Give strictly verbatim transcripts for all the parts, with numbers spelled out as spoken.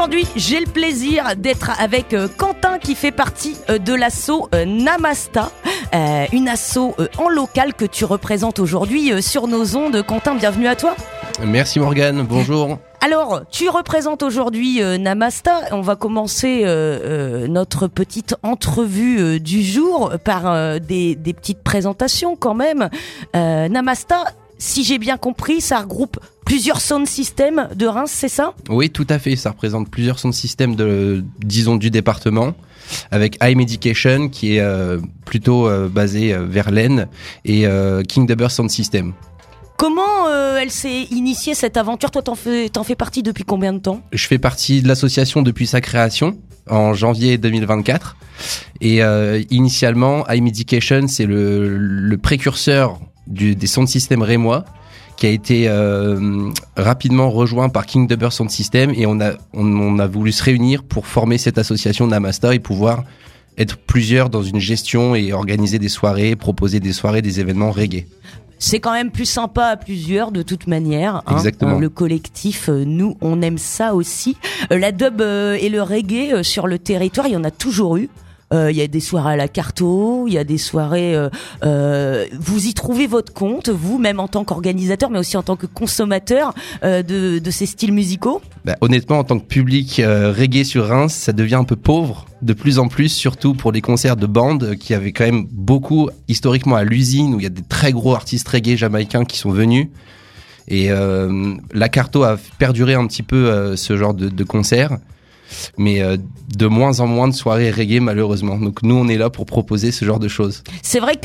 Aujourd'hui, j'ai le plaisir d'être avec euh, Quentin qui fait partie euh, de l'asso euh, Namasta, euh, une asso euh, en local que tu représentes aujourd'hui euh, sur nos ondes. Quentin, bienvenue à toi. Merci Morgane, bonjour. Alors, tu représentes aujourd'hui euh, Namasta. On va commencer euh, euh, notre petite entrevue euh, du jour par euh, des, des petites présentations quand même. Euh, Namasta, si j'ai bien compris, ça regroupe plusieurs sound systems de Reims, c'est ça ? Oui, tout à fait. Ça représente plusieurs sound systems de, disons, du département, avec High Medication qui est euh, plutôt euh, basé euh, vers l'Aisne et euh, King Dubber Sound System. Comment euh, elle s'est initiée cette aventure ? Toi, t'en fais, t'en fais partie depuis combien de temps ? Je fais partie de l'association depuis sa création en janvier deux mille vingt-quatre. Et euh, initialement, High Medication, c'est le, le précurseur du, des sound systems rémois, qui a été euh, rapidement rejoint par King Dubber Sound System, et on a, on, on a voulu se réunir pour former cette association Namasta et pouvoir être plusieurs dans une gestion et organiser des soirées, proposer des soirées, des événements reggae. C'est quand même plus sympa à plusieurs de toute manière. Hein. Exactement. Euh, le collectif, euh, nous, on aime ça aussi. Euh, la dub euh, et le reggae euh, sur le territoire, il y en a toujours eu. Il euh, y a des soirées à la Carto, il y a des soirées. Euh, euh, vous y trouvez votre compte, vous, même en tant qu'organisateur, mais aussi en tant que consommateur euh, de, de ces styles musicaux. Bah, honnêtement, en tant que public euh, reggae sur Reims, ça devient un peu pauvre, de plus en plus, surtout pour les concerts de bandes qui avaient quand même beaucoup historiquement à l'usine, où il y a des très gros artistes reggae jamaïcains qui sont venus. Et euh, la Carto a perduré un petit peu euh, ce genre de, de concert. Mais euh, de moins en moins de soirées reggae malheureusement. Donc nous on est là pour proposer ce genre de choses. C'est vrai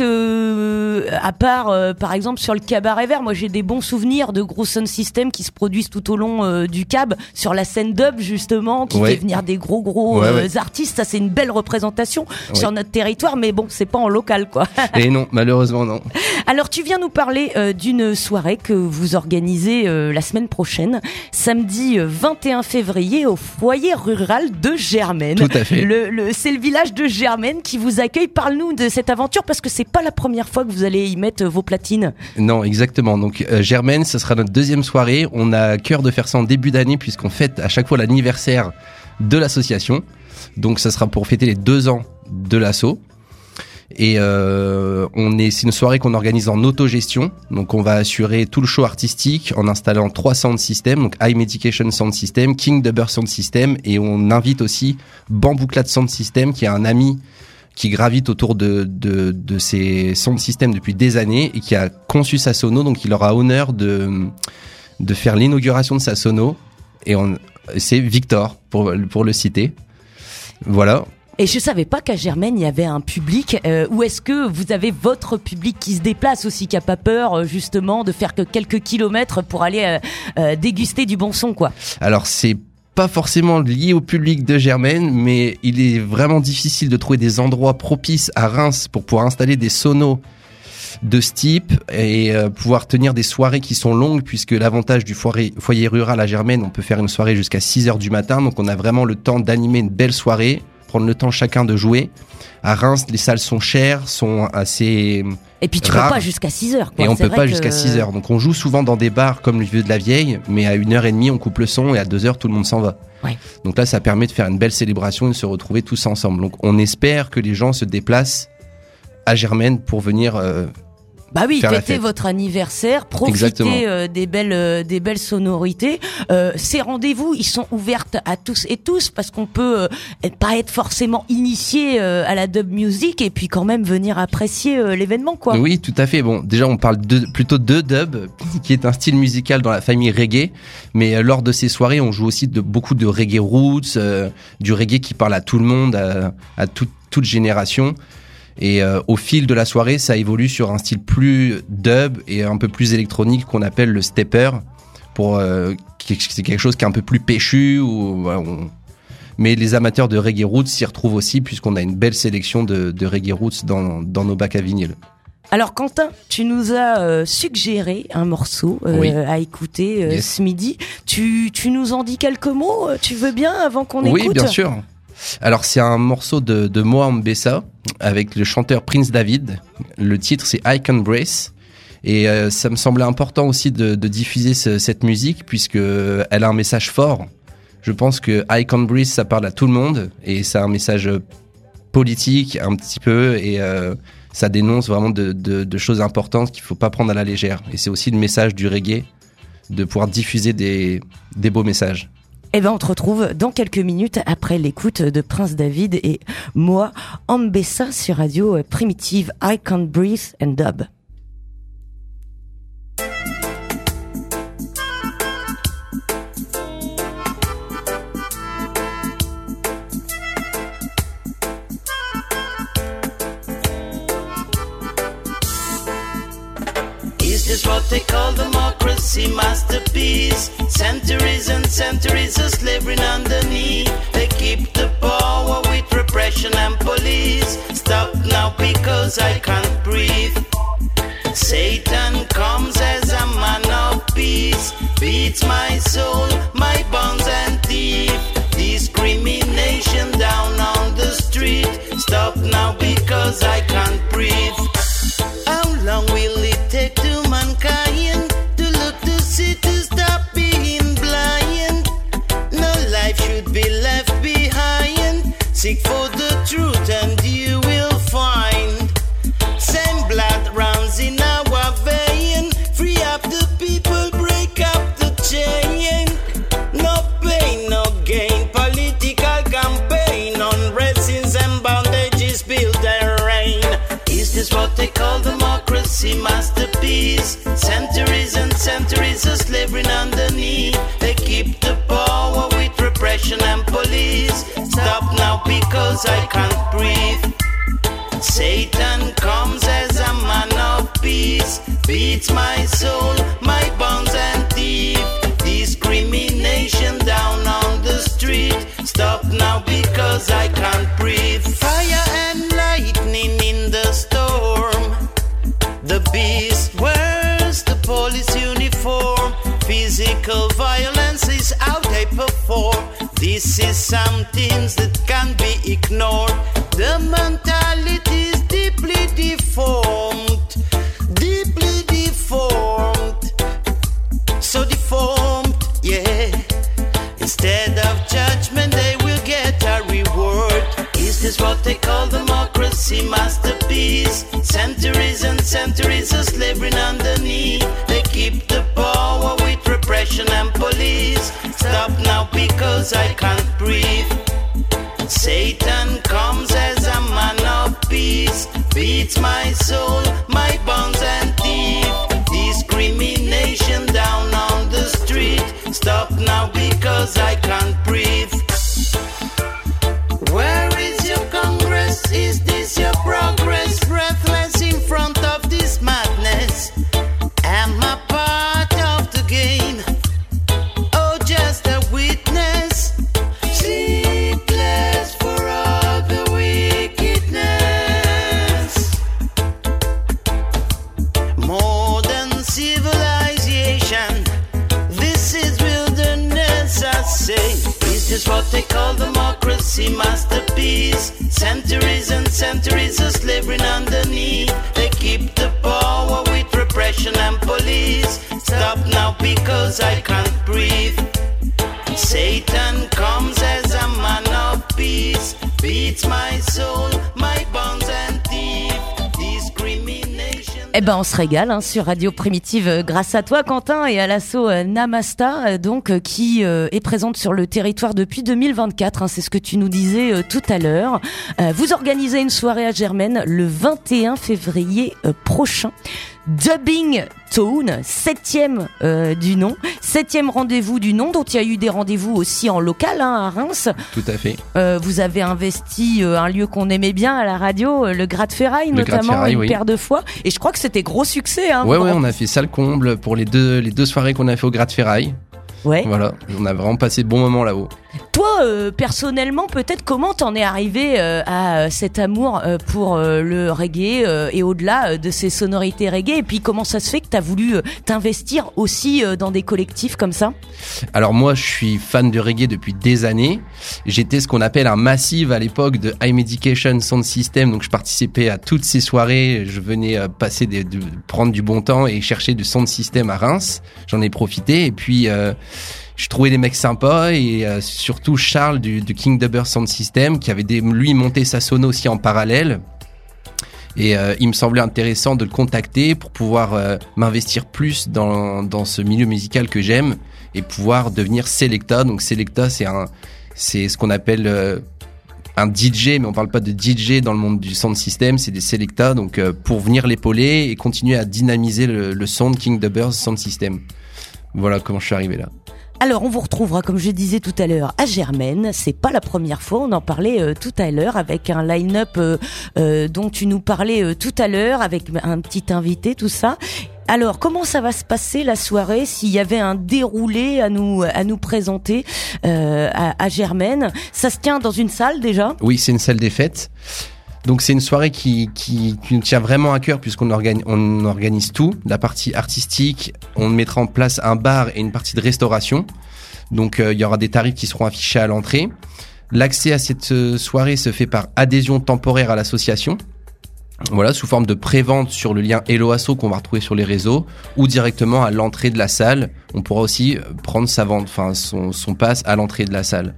que à part euh, par exemple sur le Cabaret Vert, moi j'ai des bons souvenirs de gros sound systems qui se produisent tout au long euh, du Cab sur la scène dub justement, qui ouais. fait venir des gros gros ouais, euh, ouais. artistes. Ça c'est une belle représentation ouais. sur notre territoire, mais bon c'est pas en local quoi. Et non, malheureusement non. Alors tu viens nous parler euh, d'une soirée que vous organisez euh, la semaine prochaine, samedi euh, vingt et un février au foyer rural de Germaine. Tout à fait. Le, le, c'est le village de Germaine qui vous accueille. Parle-nous de cette aventure parce que c'est pas la première fois que vous allez y mettre vos platines. Non, exactement. Donc euh, Germaine, ce sera notre deuxième soirée. On a à cœur de faire ça en début d'année puisqu'on fête à chaque fois l'anniversaire de l'association. Donc ça sera pour fêter les deux ans de l'asso. Et euh, on est, c'est une soirée qu'on organise en autogestion. Donc on va assurer tout le show artistique en installant trois sound systems, donc High Medication Sound System, King Dubber Sound System, et on invite aussi Bamboo Clat Sound System, qui est un ami qui gravite autour de, de, de ces sound systems depuis des années et qui a conçu sa sono. Donc il aura honneur de, de faire l'inauguration de sa sono. Et on, c'est Victor, pour, pour le citer. Voilà. Et je savais pas qu'à Germaine il y avait un public. Euh, ou est-ce que vous avez votre public qui se déplace aussi, qui a pas peur euh, justement de faire que quelques kilomètres pour aller euh, euh, déguster du bon son quoi ? Alors c'est pas forcément lié au public de Germaine, mais il est vraiment difficile de trouver des endroits propices à Reims pour pouvoir installer des sonos de ce type et euh, pouvoir tenir des soirées qui sont longues, puisque l'avantage du foyer, foyer rural à Germaine, on peut faire une soirée jusqu'à six heures du matin, donc on a vraiment le temps d'animer une belle soirée, prendre le temps chacun de jouer. À Reims, les salles sont chères, sont assez Et puis tu rares, peux pas jusqu'à six heures. Quoi. Et on C'est peut pas que... jusqu'à six heures. Donc on joue souvent dans des bars comme le Vieux de la Vieille, mais à une heure et demie, on coupe le son et à deux heures, tout le monde s'en va. Ouais. Donc là, ça permet de faire une belle célébration et de se retrouver tous ensemble. Donc on espère que les gens se déplacent à Germaine pour venir... Euh, Bah oui, fêtez votre anniversaire, profitez euh, des belles euh, des belles sonorités. Euh, ces rendez-vous, ils sont ouverts à tous et tous parce qu'on peut euh, pas être forcément initié euh, à la dub music et puis quand même venir apprécier euh, l'événement quoi. Oui, tout à fait. Bon, déjà on parle de, plutôt de dub, qui est un style musical dans la famille reggae, mais euh, lors de ces soirées, on joue aussi de beaucoup de reggae roots, euh, du reggae qui parle à tout le monde, à, à tout, toute génération. Et euh, au fil de la soirée, ça évolue sur un style plus dub et un peu plus électronique qu'on appelle le stepper, pour euh, c'est quelque chose qui est un peu plus péchu. Ou, voilà, on... Mais les amateurs de reggae roots s'y retrouvent aussi, puisqu'on a une belle sélection de, de reggae roots dans, dans nos bacs à vinyle. Alors Quentin, tu nous as euh, suggéré un morceau euh, oui. à écouter euh, yes. ce midi. Tu, tu nous en dis quelques mots, tu veux bien, avant qu'on oui, écoute ? Oui, bien sûr. Alors c'est un morceau de, de Moa Mbessa avec le chanteur Prince David. Le titre c'est I Can Brace. Et euh, ça me semblait important aussi de, de diffuser ce, cette musique, puisque elle a un message fort. Je pense que I Can't Breathe, ça parle à tout le monde et ça a un message politique un petit peu et euh, ça dénonce vraiment de, de, de choses importantes qu'il faut pas prendre à la légère. Et c'est aussi le message du reggae, de pouvoir diffuser des, des beaux messages. Eh ben, on te retrouve dans quelques minutes après l'écoute de Prince David et moi, Ambessa sur Radio Primitive, I Can't Breathe and Dub. Is this what they call democracy masterpiece? Centuries and centuries of slavery underneath. They keep the power with repression and police. Stop now because I can't breathe. Satan comes as a man of peace, beats my soul, my bonds and teeth. Discrimination down on the street. Stop now because I can't breathe. How long will it take to mankind to look to see to stop being blind? No life should be left behind. Seek for the truth and you will find. Same blood runs in our vein. Free up the people, break up the chain. No pain, no gain. Political campaign on resins and bondages build their reign. Is this what they call democracy masterpiece? Centuries and centuries of slavery underneath. They keep the power with repression and police. Stop now because I can't breathe. Satan comes as a man of peace, beats my soul, my bonds and teeth. Discrimination down on the street. Stop now because I can't breathe. Fire and lightning in the storm. The beast wears the police uniform. Physical violence is how they perform. This is something that can't be ignored. The mentality is deeply deformed. Deeply deformed. So deformed, yeah. Instead of judgment, they will get a reward. Is this what they call democracy masterpiece? Centuries and centuries of slavery underneath. They keep the power with repression and police. Stop now because I can't breathe. Satan comes as a man of peace, beats my soul, my bonds and teeth. Discrimination down on the street. Stop now because I can't breathe. Where is your Congress? Is this your progress? Breathless in front of this madness. Am I part of the game? Oh, just a witness. Sleepless for all the wickedness. Modern civilization. This is wilderness, I say. Is this what they call democracy masterpiece? Centuries and centuries of slavery underneath. They keep the power with repression and police. Stop now because I can't breathe. Satan comes as a man of peace, beats my soul, my bonds and teeth. Discrimination. Eh ben, on se régale hein, sur Radio Primitive euh, grâce à toi, Quentin, et à l'asso euh, Namasta, euh, donc euh, qui euh, est présente sur le territoire depuis deux mille vingt-quatre. Hein, c'est ce que tu nous disais euh, tout à l'heure. Euh, vous organisez une soirée à Germaine le vingt et un février euh, prochain. Dubbing Tone, septième euh, du nom, septième rendez-vous du nom, dont il y a eu des rendez-vous aussi en local hein, à Reims. Tout à fait. Euh, vous avez investi euh, un lieu qu'on aimait bien à la radio, euh, le Gratte-Ferraille le notamment, Gratte-Ferraille, une oui. paire de fois. Et je crois que c'était gros succès. Hein, Ouais, vous ouais, rem- on a fait salle comble pour les deux, les deux soirées qu'on a fait au Gratte-Ferraille. Ouais. Voilà, on a vraiment passé de bons moments là-haut. Toi, euh, personnellement, peut-être comment t'en es arrivé euh, à euh, cet amour euh, pour euh, le reggae euh, et au-delà euh, de ces sonorités reggae, et puis comment ça se fait que t'as voulu euh, t'investir aussi euh, dans des collectifs comme ça? Alors moi, je suis fan de reggae depuis des années. J'étais ce qu'on appelle un massive à l'époque de High Medication Sound System, donc je participais à toutes ces soirées. Je venais euh, passer des, de prendre du bon temps et chercher du sound system à Reims. J'en ai profité et puis. Euh, je trouvais les mecs sympas et euh, surtout Charles du, du King Dubber Sound System qui avait des, lui monté sa sono aussi en parallèle. Et euh, il me semblait intéressant de le contacter pour pouvoir euh, m'investir plus dans, dans ce milieu musical que j'aime et pouvoir devenir Selecta. Donc Selecta, c'est un, c'est ce qu'on appelle euh, un D J, mais on parle pas de D J dans le monde du sound system, c'est des Selecta. Donc euh, pour venir l'épauler et continuer à dynamiser le, le son de King Dubber's Sound System. Voilà comment je suis arrivé là. Alors, on vous retrouvera, comme je disais tout à l'heure, à Germaine. C'est pas la première fois. On en parlait euh, tout à l'heure avec un line-up euh, euh, dont tu nous parlais euh, tout à l'heure avec un petit invité, tout ça. Alors, comment ça va se passer la soirée s'il y avait un déroulé à nous à nous présenter euh, à, à Germaine? Ça se tient dans une salle déjà? Oui, c'est une salle des fêtes. Donc c'est une soirée qui, qui, qui nous tient vraiment à cœur puisqu'on organise, on organise tout. La partie artistique, on mettra en place un bar et une partie de restauration. Donc euh, il y aura des tarifs qui seront affichés à l'entrée. L'accès à cette soirée se fait par adhésion temporaire à l'association. Voilà, sous forme de pré-vente sur le lien Hello Asso qu'on va retrouver sur les réseaux ou directement à l'entrée de la salle. On pourra aussi prendre sa vente, enfin son, son pass à l'entrée de la salle.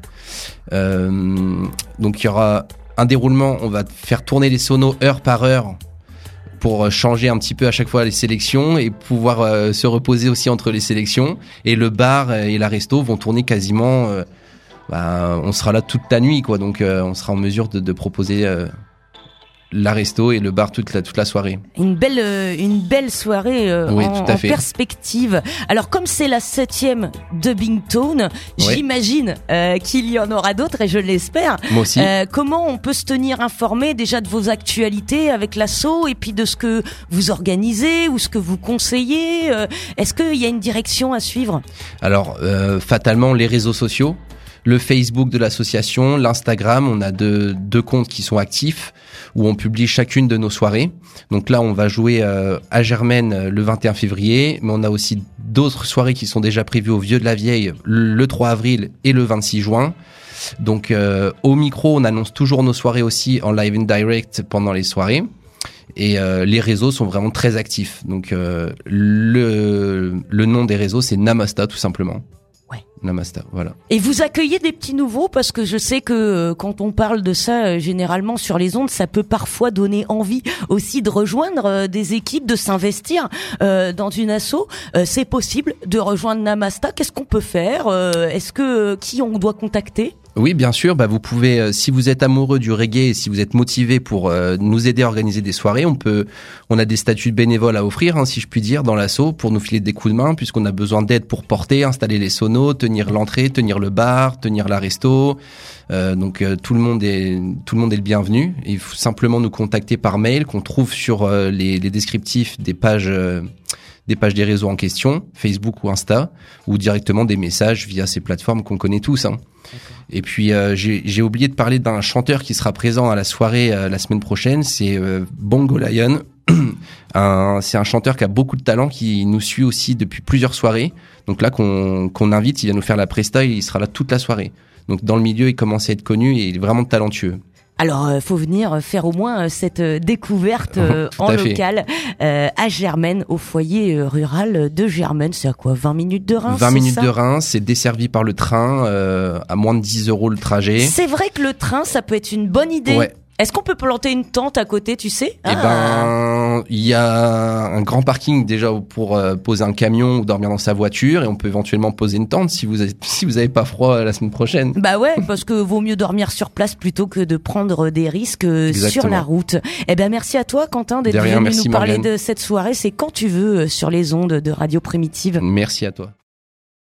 Euh, donc il y aura un déroulement, on va faire tourner les sonos heure par heure pour changer un petit peu à chaque fois les sélections et pouvoir euh, se reposer aussi entre les sélections. Et le bar et la resto vont tourner quasiment, euh, bah, on sera là toute la nuit, quoi. Donc euh, on sera en mesure de, de proposer euh, la resto et le bar toute la toute la soirée. Une belle euh, une belle soirée euh, oui, en, en perspective. Alors comme c'est la septième Dubbing Tone, oui. j'imagine euh, qu'il y en aura d'autres et je l'espère. Moi aussi. Euh, comment on peut se tenir informé déjà de vos actualités avec l'asso et puis de ce que vous organisez ou ce que vous conseillez euh, Est-ce qu'il y a une direction à suivre? Alors euh, fatalement les réseaux sociaux. Le Facebook de l'association, l'Instagram, on a deux, deux comptes qui sont actifs où on publie chacune de nos soirées. Donc là, on va jouer euh, à Germaine le vingt et un février, mais on a aussi d'autres soirées qui sont déjà prévues au Vieux de la Vieille le trois avril et le vingt-six juin. Donc euh, au micro, on annonce toujours nos soirées aussi en live and direct pendant les soirées. Et euh, les réseaux sont vraiment très actifs. Donc euh, le, le nom des réseaux, c'est Namasta tout simplement. Ouais. Namasta, voilà. Et vous accueillez des petits nouveaux parce que je sais que euh, quand on parle de ça, euh, généralement sur les ondes, ça peut parfois donner envie aussi de rejoindre euh, des équipes, de s'investir euh, dans une asso. Euh, c'est possible de rejoindre Namasta. Qu'est-ce qu'on peut faire euh, Est-ce que euh, qui on doit contacter? Oui, bien sûr. Bah, vous pouvez, euh, si vous êtes amoureux du reggae et si vous êtes motivé pour euh, nous aider à organiser des soirées, on peut, on a des statuts de bénévoles à offrir, hein, si je puis dire, dans l'asso pour nous filer des coups de main, puisqu'on a besoin d'aide pour porter, installer les sonos, tenir l'entrée, tenir le bar, tenir la resto. Euh, donc euh, tout le monde est, tout le monde est le bienvenu. Il faut simplement nous contacter par mail qu'on trouve sur euh, les, les descriptifs des pages. Euh, des pages des réseaux en question, Facebook ou Insta, ou directement des messages via ces plateformes qu'on connaît tous. Hein. Et puis euh, j'ai, j'ai oublié de parler d'un chanteur qui sera présent à la soirée euh, la semaine prochaine, c'est euh, Bongo Lion. un, c'est un chanteur qui a beaucoup de talent, qui nous suit aussi depuis plusieurs soirées. Donc là qu'on, qu'on invite, il va nous faire la presta et il sera là toute la soirée. Donc dans le milieu, il commence à être connu et il est vraiment talentueux. Alors, euh, faut venir faire au moins euh, cette euh, découverte euh, en local euh, à Germaine, au foyer euh, rural de Germaine. C'est à quoi, vingt minutes de Reims? vingt minutes ça de Reims, c'est desservi par le train, euh, à moins de dix euros le trajet. C'est vrai que le train, ça peut être une bonne idée. Ouais. Est-ce qu'on peut planter une tente à côté, tu sais? Eh ben, il y a un grand parking déjà pour euh, poser un camion ou dormir dans sa voiture, et on peut éventuellement poser une tente si vous avez, si vous avez pas froid la semaine prochaine. Bah ouais, parce que vaut mieux dormir sur place plutôt que de prendre des risques Exactement. Sur la route. Eh ben merci à toi, Quentin, d'être de rien, venu merci, nous parler Marianne. De cette soirée. C'est quand tu veux sur les ondes de Radio Primitive. Merci à toi.